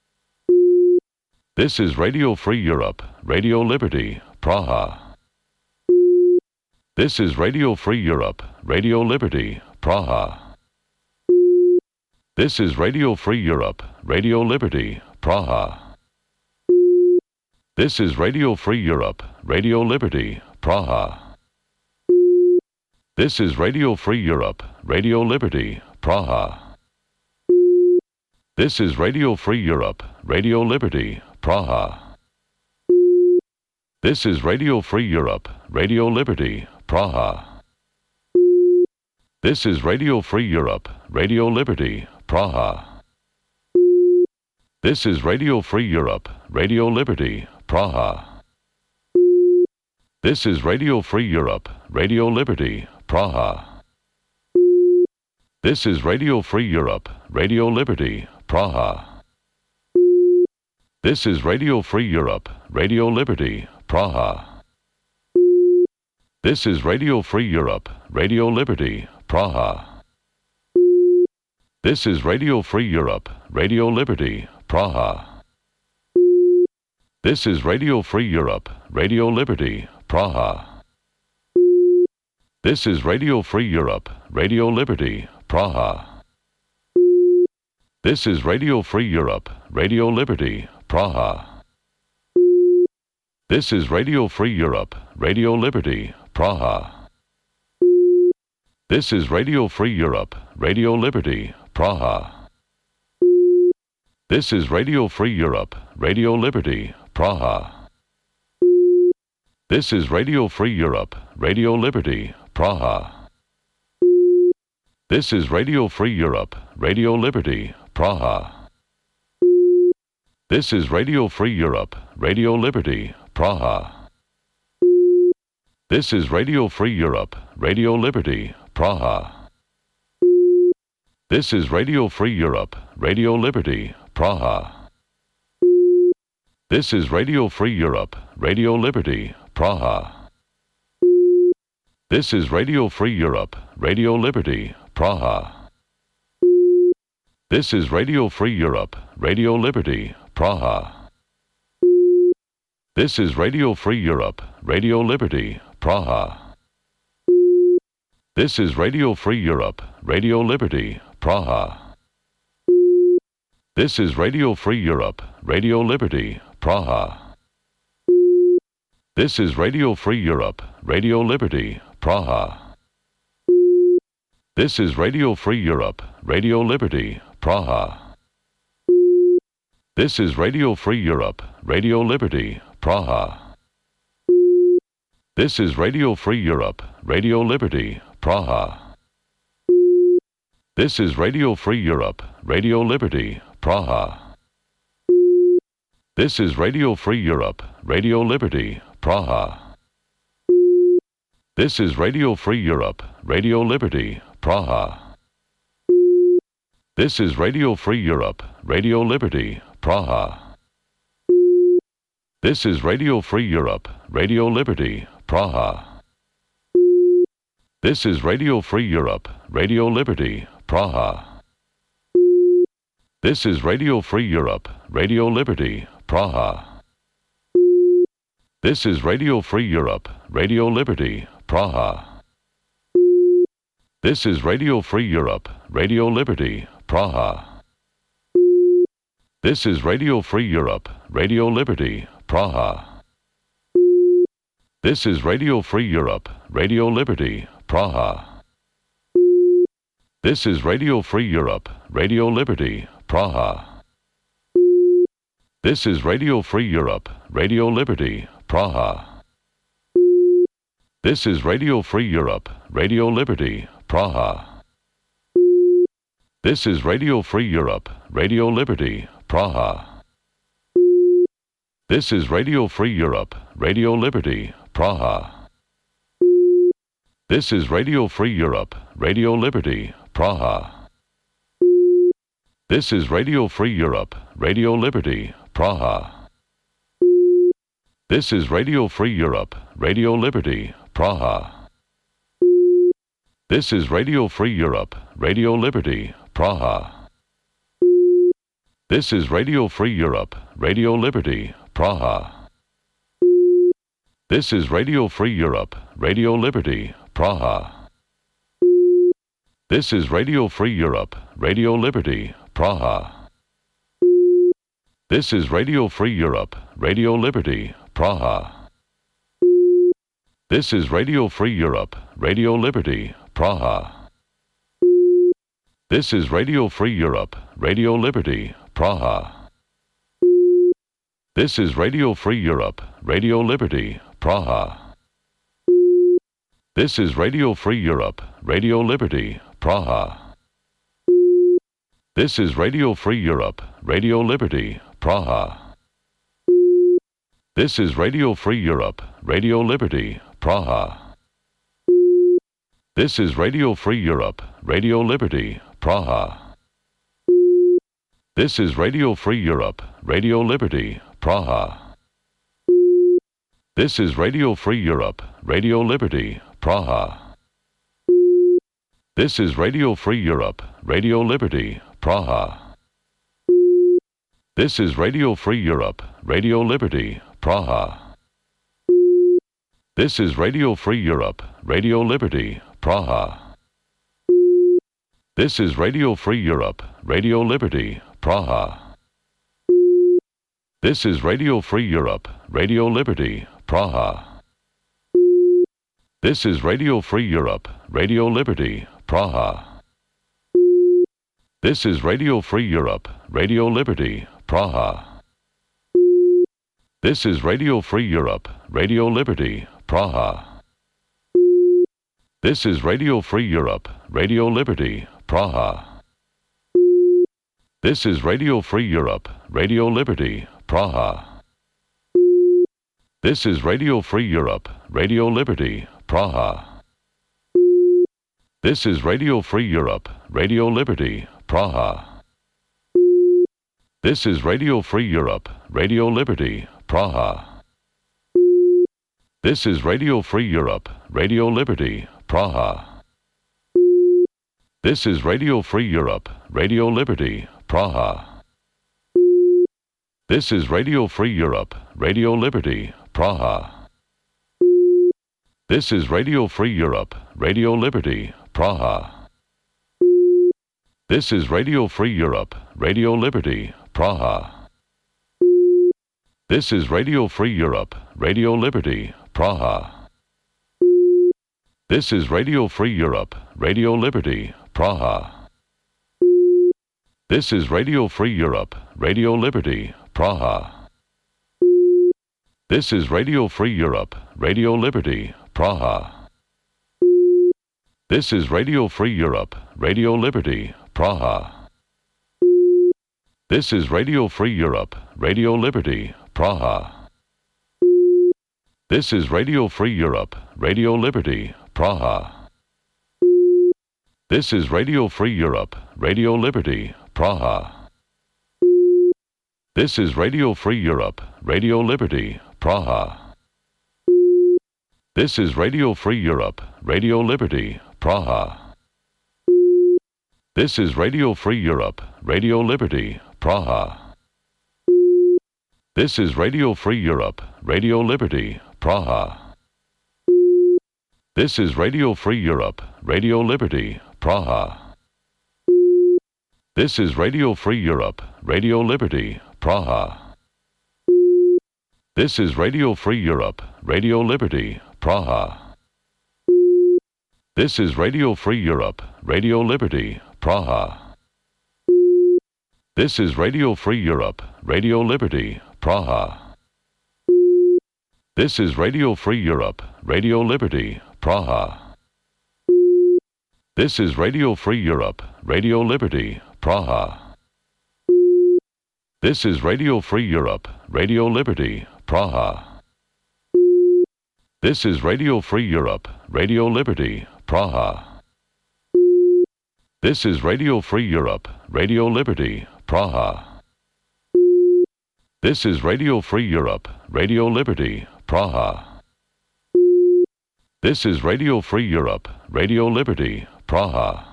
This is Radio Free Europe, Radio Liberty, Praha. This is Radio Free Europe, Radio Liberty, Praha. This is Radio Free Europe, Radio Liberty, Praha. This is Radio Free Europe, Radio Liberty, Praha. This is Radio Free Europe, Radio Liberty, Praha. This is Radio Free Europe, Radio Liberty, Praha. This is Radio Free Europe, Radio Liberty, Praha. This is Radio Free Europe, Radio Liberty, Praha. This is Radio Free Europe, Radio Liberty, Praha. This is Radio Free Europe, Radio Liberty, Praha. This is Radio Free Europe, Radio Liberty, Praha. This is Radio Free Europe, Radio Liberty, Praha. This is Radio Free Europe, Radio Liberty, Praha. This is Radio Free Europe, Radio Liberty, Praha. This is Radio Free Europe, Radio Liberty, Praha. This is Radio Free Europe, Radio Liberty, Praha. This is Radio Free Europe, Radio Liberty, Praha. This is Radio Free Europe, Radio Liberty, Praha. This is Radio Free Europe, Radio Liberty, Praha. This is Radio Free Europe, Radio Liberty, Praha. This is Radio Free Europe, Radio Liberty, Praha. This is Radio Free Europe, Radio Liberty, Praha. This is Radio Free Europe, Radio Liberty, Praha. This is Radio Free Europe, Radio Liberty, Praha. This is Radio Free Europe, Radio Liberty, Praha. This is Radio Free Europe, Radio Liberty, Praha. This is Radio Free Europe, Radio Liberty, Praha. This is Radio Free Europe, Radio Liberty, Praha. This is Radio Free Europe, Radio Liberty, Praha. This is Radio Free Europe, Radio Liberty, Praha. This is Radio Free Europe, Radio Liberty, Praha. This is Radio Free Europe, Radio Liberty, Praha. This is Radio Free Europe, Radio Liberty, Praha. This is Radio Free Europe, Radio Liberty, Praha. This is Radio Free Europe, Radio Liberty, Praha. This is Radio Free Europe, Radio Liberty, Praha. This is Radio Free Europe, Radio Liberty, Praha. This is Radio Free Europe, Radio Liberty, Praha. This is Radio Free Europe, Radio Liberty, Praha. This is Radio Free Europe, Radio Liberty, Praha. This is Radio Free Europe, Radio Liberty, Praha. This is Radio Free Europe, Radio Liberty, Praha. This is Radio Free Europe, Radio Liberty, Praha. This is Radio Free Europe, Radio Liberty, Praha. This is Radio Free Europe, Radio Liberty, Praha. This is Radio Free Europe, Radio Liberty, Praha. This is Radio Free Europe, Radio Liberty, Praha. This is Radio Free Europe, Radio Liberty, Praha. This is Radio Free Europe, Radio Liberty, Praha. This is Radio Free Europe, Radio Liberty, Praha. This is Radio Free Europe, Radio Liberty, Praha. This is Radio Free Europe, Radio Liberty, Praha. This is Radio Free Europe, Radio Liberty, Praha. This is Radio Free Europe, Radio Liberty, Praha. This is Radio Free Europe, Radio Liberty, Praha. This is Radio Free Europe, Radio Liberty, Praha. This is Radio Free Europe, Radio Liberty, Praha. This is Radio Free Europe, Radio Liberty, Praha. This is Radio Free Europe, Radio Liberty, Praha. This is Radio Free Europe, Radio Liberty, Praha. This is Radio Free Europe, Radio Liberty, Praha. This is Radio Free Europe, Radio Liberty, Praha. This is Radio Free Europe, Radio Liberty, Praha. This is Radio Free Europe, Radio Liberty, Praha. This is Radio Free Europe, Radio Liberty, Praha. This is Radio Free Europe, Radio Liberty, Praha. This is Radio Free Europe, Radio Liberty, Praha. This is Radio Free Europe, Radio Liberty, Praha. This is Radio Free Europe, Radio Liberty, Praha. This is Radio Free Europe, Radio Liberty, Praha. This is Radio Free Europe, Radio Liberty, Praha. This is Radio Free Europe, Radio Liberty, Praha. This is Radio Free Europe, Radio Liberty, Praha. This is Radio Free Europe, Radio Liberty, Praha. This is Radio Free Europe, Radio Liberty, Praha. This is Radio Free Europe, Radio Liberty, Praha. This is Radio Free Europe, Radio Liberty, Praha. This is Radio Free Europe, Radio Liberty, Praha. This is Radio Free Europe, Radio Liberty, Praha. This is Radio Free Europe, Radio Liberty, Praha. This is Radio Free Europe, Radio Liberty, Praha. This is Radio Free Europe, Radio Liberty, Praha. This is Radio Free Europe, Radio Liberty, Praha. This is Radio Free Europe, Radio Liberty, Praha. This is Radio Free Europe, Radio Liberty, Praha. This is Radio Free Europe, Radio Liberty, Praha. This is Radio Free Europe, Radio Liberty, Praha. This is Radio Free Europe, Radio Liberty, Praha. This is Radio Free Europe, Radio Liberty, Praha. This is Radio Free Europe, Radio Liberty, Praha. This is Radio Free Europe, Radio Liberty, Praha. This is Radio Free Europe, Radio Liberty, Praha. This is Radio Free Europe, Radio Liberty, Praha. This is Radio Free Europe, Radio Liberty, Praha. This is Radio Free Europe, Radio Liberty, Praha. This is Radio Free Europe, Radio Liberty, Praha. This is Radio Free Europe, Radio Liberty, Praha. This is Radio Free Europe, Radio Liberty, Praha. This is Radio Free Europe, Radio Liberty, Praha. This is Radio Free Europe, Radio Liberty, Praha. This is Radio Free Europe, Radio Liberty, Praha. This is Radio Free Europe, Radio Liberty, Praha. This is Radio Free Europe, Radio Liberty, Praha. This is Radio Free Europe, Radio Liberty, Praha. This is Radio Free Europe, Radio Liberty, Praha. This is Radio Free Europe, Radio Liberty, Praha. This is Radio Free Europe, Radio Liberty, Praha. This is Radio Free Europe, Radio Liberty, Praha. This is Radio Free Europe, Radio Liberty, Praha. This is Radio Free Europe, Radio Liberty, Praha.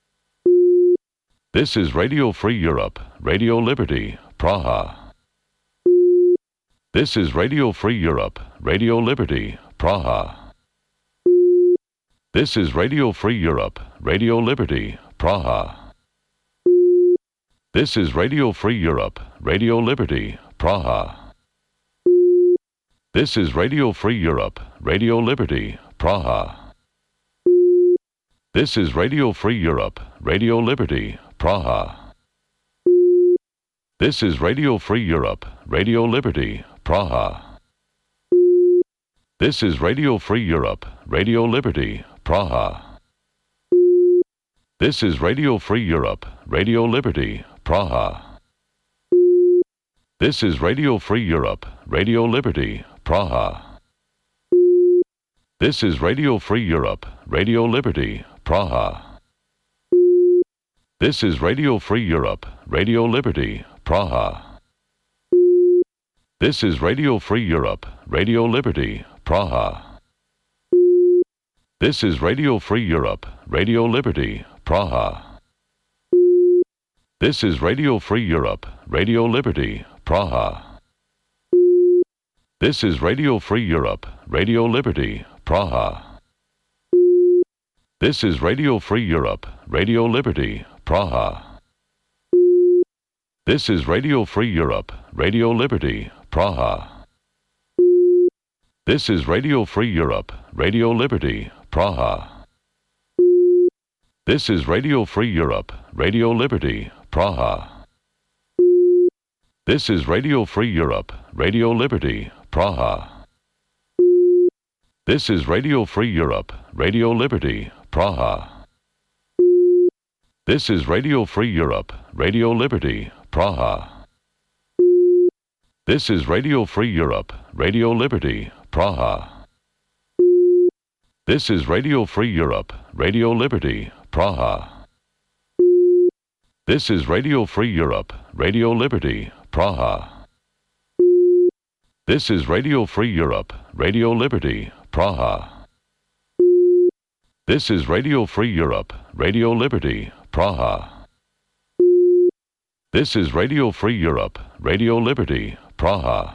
This is Radio Free Europe, Radio Liberty, Praha. This is Radio Free Europe, Radio Liberty, Praha. This is Radio Free Europe, Radio Liberty, Praha. This is Radio Free Europe, Radio Liberty, Praha. This is Radio Free Europe, Radio Liberty, Praha. This is Radio Free Europe, Radio Liberty, Praha. This is Radio Free Europe, Radio Liberty, Praha. This is Radio Free Europe, Radio Liberty, Praha. This is Radio Free Europe, Radio Liberty, Praha. This is Radio Free Europe, Radio Liberty, Praha. This is Radio Free Europe, Radio Liberty, Praha. This is Radio Free Europe, Radio Liberty, Praha. This is Radio Free Europe, Radio Liberty, Praha. This is Radio Free Europe, Radio Liberty, Praha. This is Radio Free Europe, Radio Liberty, Praha. This is Radio Free Europe, Radio Liberty, Praha. This is Radio Free Europe, Radio Liberty, Praha. This is Radio Free Europe, Radio Liberty, Praha. This is Radio Free Europe, Radio Liberty, Praha. This is Radio Free Europe, Radio Liberty, Praha. This is Radio Free Europe, Radio Liberty, Praha. This is Radio Free Europe, Radio Liberty, Praha. This is Radio Free Europe, Radio Liberty, Praha. This is Radio Free Europe, Radio Liberty, Praha. This is Radio Free Europe, Radio Liberty, Praha. This is Radio Free Europe, Radio Liberty, Praha. This is Radio Free Europe, Radio Liberty, Praha. This is Radio Free Europe, Radio Liberty, Praha. This is Radio Free Europe, Radio Liberty, Praha.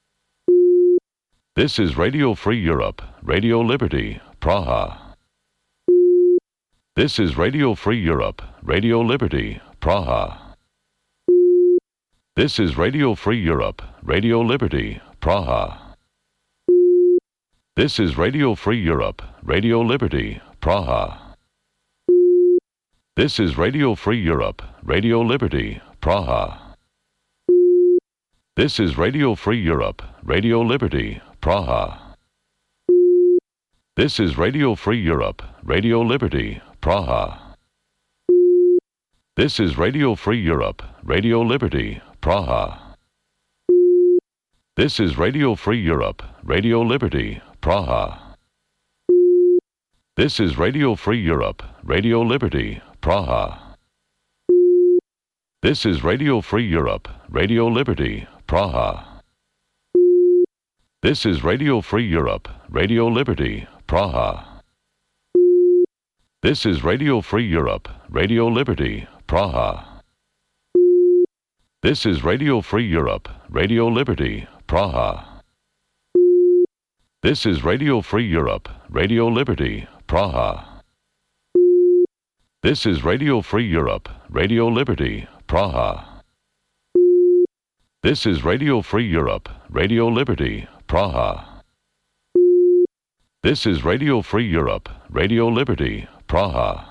This is Radio Free Europe, Radio Liberty, Praha. This is Radio Free Europe, Radio Liberty, Praha. This is Radio Free Europe, Radio Liberty, Praha. This is Radio Free Europe, Radio Liberty, Praha. This is Radio Free Europe, Radio Liberty, Praha. This is Radio Free Europe, Radio Liberty, Praha. This is Radio Free Europe, Radio Liberty, Praha. This is Radio Free Europe, Radio Liberty, Praha. This is Radio Free Europe, Radio Liberty, Praha. This is Radio Free Europe, Radio Liberty, Praha. This is Radio Free Europe, Radio Liberty, Praha. This is Radio Free Europe, Radio Liberty, Praha. This is Radio Free Europe, Radio Liberty, Praha. This is Radio Free Europe, Radio Liberty, Praha. This is Radio Free Europe, Radio Liberty, Praha. This is Radio Free Europe, Radio Liberty, Praha. This is Radio Free Europe, Radio Liberty, Praha. This is Radio Free Europe, Radio Liberty, Praha.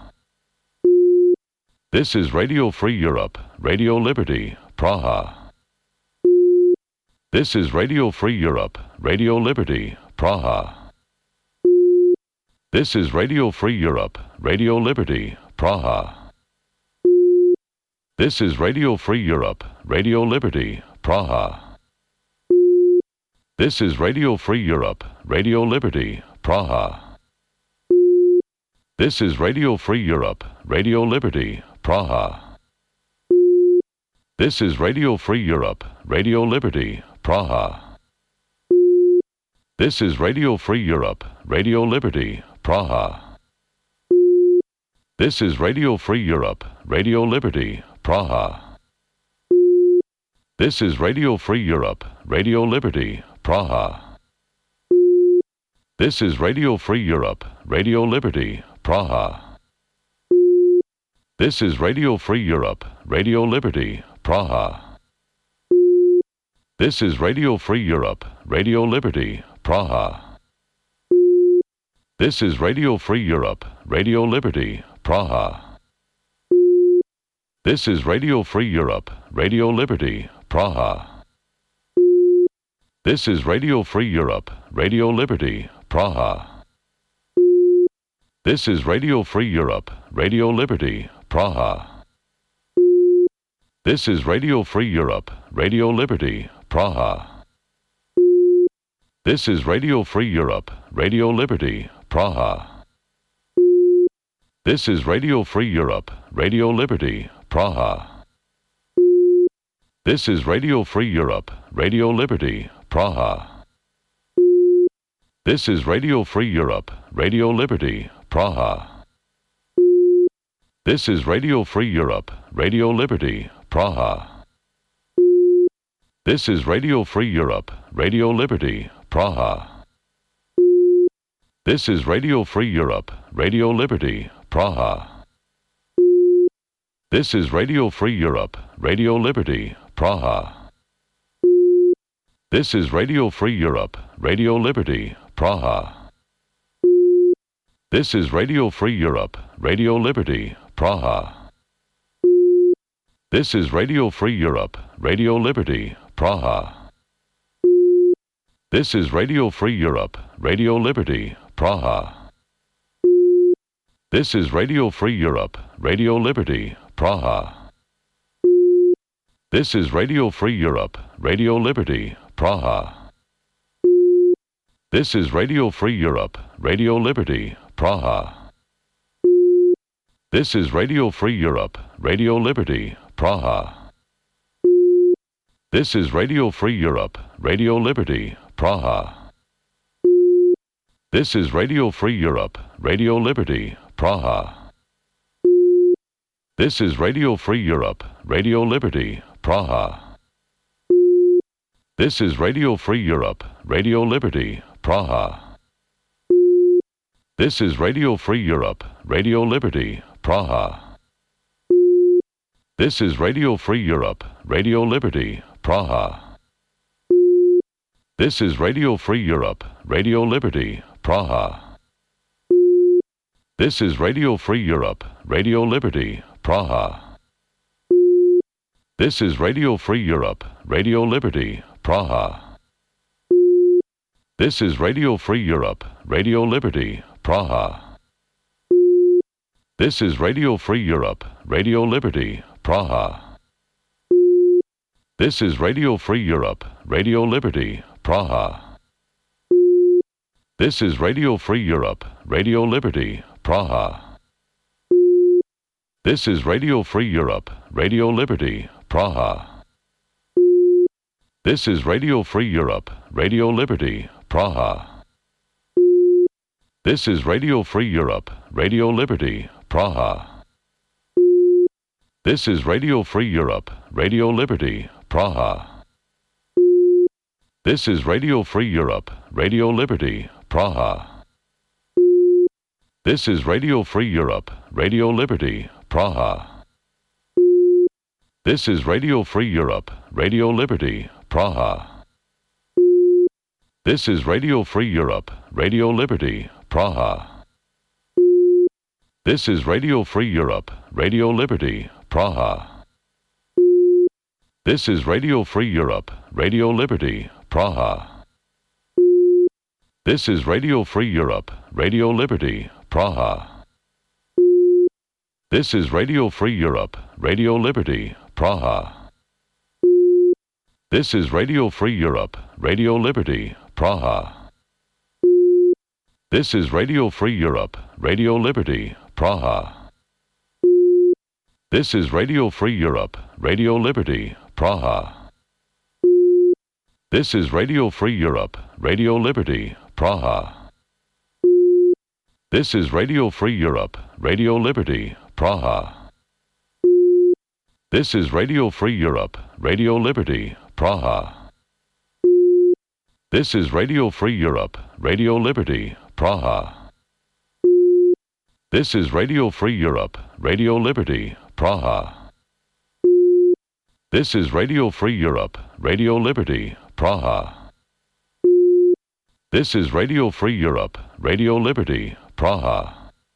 This is Radio Free Europe, Radio Liberty, Praha. This is Radio Free Europe, Radio Liberty, Praha. This is Radio Free Europe, Radio Liberty, Praha. This is Radio Free Europe, Radio Liberty, Praha. This is Radio Free Europe, Radio Liberty, Praha. This is Radio Free Europe, Radio Liberty, Praha. This is Radio Free Europe, Radio Liberty, Praha. This is Radio Free Europe, Radio Liberty, Praha. This is Radio Free Europe, Radio Liberty, Praha. This is Radio Free Europe, Radio Liberty, Praha. This is Radio Free Europe, Radio Liberty, Praha. This is Radio Free Europe, Radio Liberty, Praha. This is Radio Free Europe, Radio Liberty, Praha. This is Radio Free Europe, Radio Liberty, Praha. This is Radio Free Europe, Radio Liberty, Praha. This is Radio Free Europe, Radio Liberty, Praha. This is Radio Free Europe, Radio Liberty, Praha. This is Radio Free Europe, Radio Liberty, Praha. This is Radio Free Europe, Radio Liberty, Praha. This is Radio Free Europe, Radio Liberty, Praha. This is Radio Free Europe, Radio Liberty, Praha. This is Radio Free Europe, Radio Liberty, Praha. This is Radio Free Europe, Radio Liberty, Praha. This is Radio Free Europe, Radio Liberty, Praha. This is Radio Free Europe, Radio Liberty, Praha. This is Radio Free Europe, Radio Liberty, Praha. This is Radio Free Europe, Radio Liberty, Praha. This is Radio Free Europe, Radio Liberty, Praha. This is Radio Free Europe, Radio Liberty, Praha. This is Radio Free Europe, Radio Liberty, Praha. This is Radio Free Europe, Radio Liberty, Praha. This is Radio Free Europe, Radio Liberty, Praha. This is Radio Free Europe, Radio Liberty, Praha. This is Radio Free Europe, Radio Liberty, Praha. This is Radio Free Europe, Radio Liberty, Praha. This is Radio Free Europe, Radio Liberty, Praha. This is Radio Free Europe, Radio Liberty, Praha. This is Radio Free Europe, Radio Liberty, Praha. This is Radio Free Europe, Radio Liberty, Praha. This is Radio Free Europe, Radio Liberty, Praha. This is Radio Free Europe, Radio Liberty, Praha. This is Radio Free Europe, Radio Liberty, Praha. This is Radio Free Europe, Radio Liberty, Praha. This is Radio Free Europe, Radio Liberty, Praha. This is Radio Free Europe, Radio Liberty, Praha. This is Radio Free Europe, Radio Liberty, Praha. This is Radio Free Europe, Radio Liberty, Praha. This is Radio Free Europe, Radio Liberty, Praha. This is Radio Free Europe, Radio Liberty, Praha. This is Radio Free Europe, Radio Liberty, Praha. This is Radio Free Europe, Radio Liberty, Praha. This is Radio Free Europe, Radio Liberty, Praha. This is Radio Free Europe, Radio Liberty, Praha. This is Radio Free Europe, Radio Liberty, Praha. This is Radio Free Europe, Radio Liberty, Praha. This is Radio Free Europe, Radio Liberty, Praha. This is Radio Free Europe, Radio Liberty, Praha. This is Radio Free Europe, Radio Liberty, Praha. This is Radio Free Europe, Radio Liberty, Praha. This is Radio Free Europe, Radio Liberty, Praha. This is Radio Free Europe, Radio Liberty, Praha. This is Radio Free Europe, Radio Liberty, Praha. This is Radio Free Europe, Radio Liberty, Praha. This is Radio Free Europe, Radio Liberty, Praha. This is Radio Free Europe, Radio Liberty, Praha. This is Radio Free Europe, Radio Liberty, Praha. This is Radio Free Europe, Radio Liberty, Praha. This is Radio Free Europe, Radio Liberty, Praha. This is Radio Free Europe, Radio Liberty, Praha.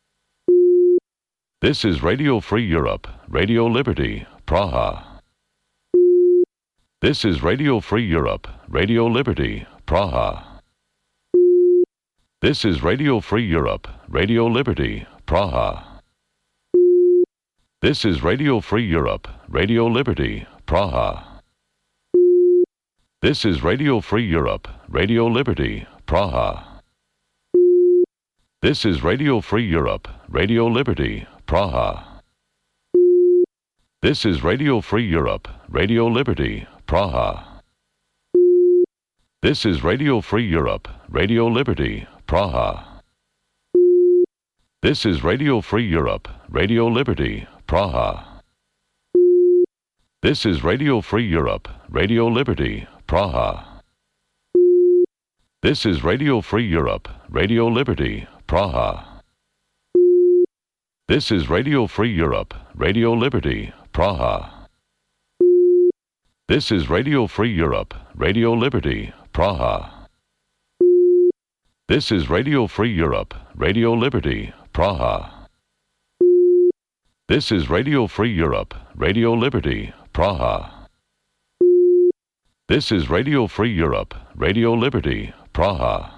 This is Radio Free Europe, Radio Liberty, Praha. This is Radio Free Europe, Radio Liberty, Praha. This is Radio Free Europe, Radio Liberty, Praha. This is Radio Free Europe, Radio Liberty, Praha. This is Radio Free Europe, Radio Liberty, Praha. This is Radio Free Europe, Radio Liberty, Praha. This is Radio Free Europe, Radio Liberty, Praha. This is Radio Free Europe, Radio Liberty, Praha. This is Radio Free Europe, Radio Liberty, Praha. This is Radio Free Europe, Radio Liberty, Praha. This is Radio Free Europe, Radio Liberty, Praha. This is Radio Free Europe, Radio Liberty, Praha. This is Radio Free Europe, Radio Liberty, Praha. This is Radio Free Europe, Radio Liberty, Praha. This is Radio Free Europe, Radio Liberty, Praha. This is Radio Free Europe, Radio Liberty, Praha.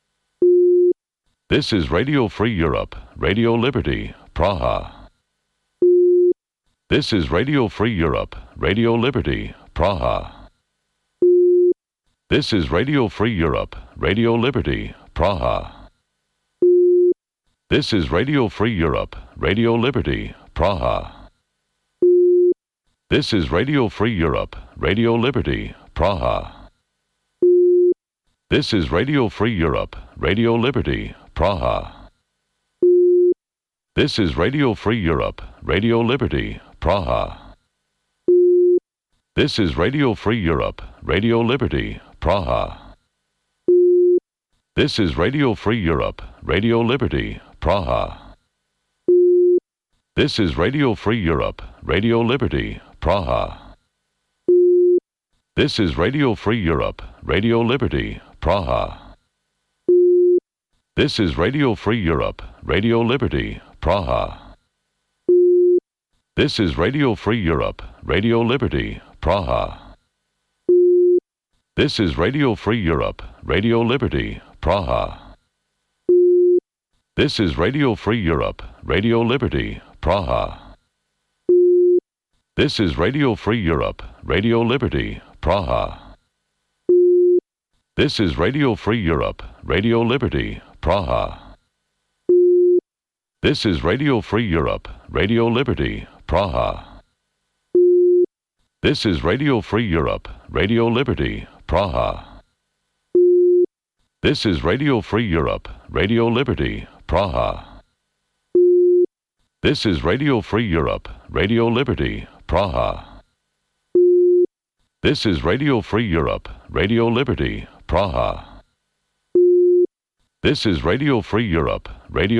This is Radio Free Europe, Radio Liberty, Praha. This is Radio Free Europe, Radio Liberty, Praha. This is Radio Free Europe, Radio Liberty, Praha. This is Radio Free Europe, Radio Liberty, Praha. This is Radio Free Europe, Radio Liberty, Praha. This is Radio Free Europe, Radio Liberty, Praha. This is Radio Free Europe, Radio Liberty, Praha. This is Radio Free Europe, Radio Liberty, Praha. This is Radio Free Europe, Radio Liberty, Praha. This is Radio Free Europe, Radio Liberty, Praha. This is Radio Free Europe, Radio Liberty, Praha. This is Radio Free Europe, Radio Liberty, Praha. This is Radio Free Europe, Radio Liberty, Praha. This is Radio Free Europe, Radio Liberty, Praha. This is Radio Free Europe, Radio Liberty, Praha. This is Radio Free Europe, Radio Liberty, Praha. This is Radio Free Europe, Radio Liberty, Praha. This is Radio Free Europe, Radio Liberty, Praha. This is Radio Free Europe, Radio Liberty, Praha. This is Radio Free Europe, Radio Liberty, Praha. This is Radio Free Europe, Radio Liberty, Praha. This is Radio Free Europe, Radio Liberty, Praha. This is Radio Free Europe, Radio